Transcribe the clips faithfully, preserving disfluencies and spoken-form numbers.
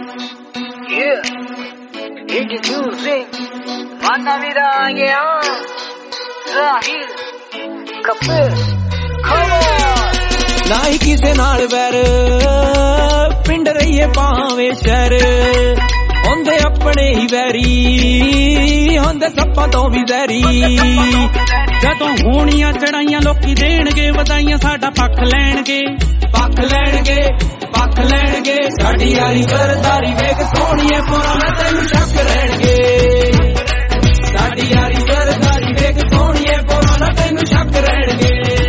Yeah, introducing Manna Vidanya, Rahil Kapil. Come on. ना ही किसे नाल बैर पिंड रहीए भावे शहर होंदे अपने ही वैरी होंदे सप्पां तो भी जहरी जदों होणियां चढ़ाइयां लोकी देणगे वधाइयां साडा पक्ष लैणगे पक्ष लैणगे पक्ष लैणगे साडी यारी सरदारी वेख सोहणीए पुराना तैनूं शक रहणगे साडी यारी सरदारी वेख सोहणीए पुराना तैनूं शक रहणगे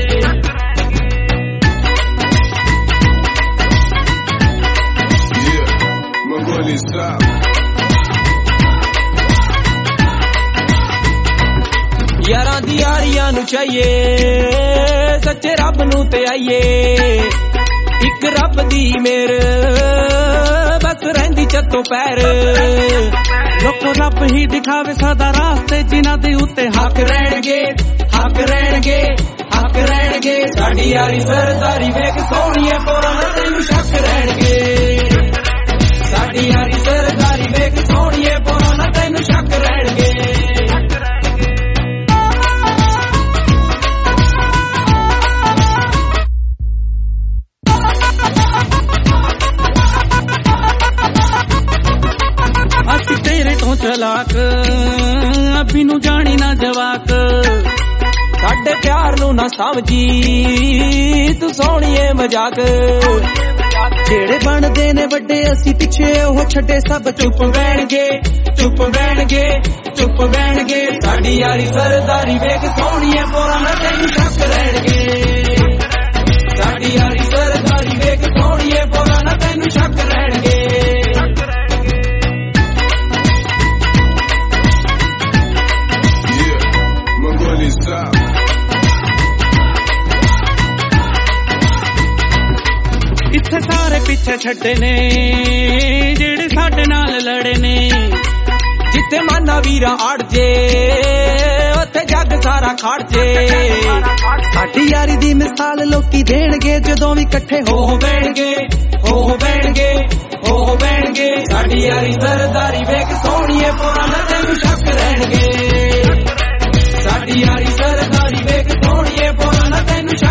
यारां दी यारियां नूं चाहिए सच्चे रब नूं ते आईए इक रब दी मेर बस रहिंदी चत्तों पैर लोको रब ही दिखावे सदा रास्ते जिन्हां दे उत्ते हक रहणगे हक रहणगे हक रहणगे साडी यारी सरदारी वेख सोहणीए पुराना तैनूं शक रहणगे साडी यारी सरदारी वेख सोहणीए पुराना तैनूं शक रहणगे असी तेरे तो चलाक अभी नू जानी ना जवाक साडे प्यार नू ना समझी तू सोहणीए मजाक जेड़े बनदे ने वड्डे असी पिछे ओह छड्डे सब चुप बैणगे चुप बैणगे चुप बैणगे साडी यारी सरदारी वेख सोहणीए पुराना तैनूं शक रहणगे साडी यारी सरदारी वेख सोहणीए पुराना तैनूं शक रहणगे इत्थे सारे पिछे छड्डे ने जेड़े साडे नाल लड़े ने जिथे माना वीरा अड़ जे उत्थे जग सारा खड़ जे साडी यारी दी मिसाल लोकी देणगे जदों वी इकट्ठे हो बैणगे हो बैणगे हो बैणगे साडी यारी सरदारी वेख सोहणीए पुराना तैनूं शक रहणगे साडी यारी सरदारी वेख सोहणीए पुराना तैनूं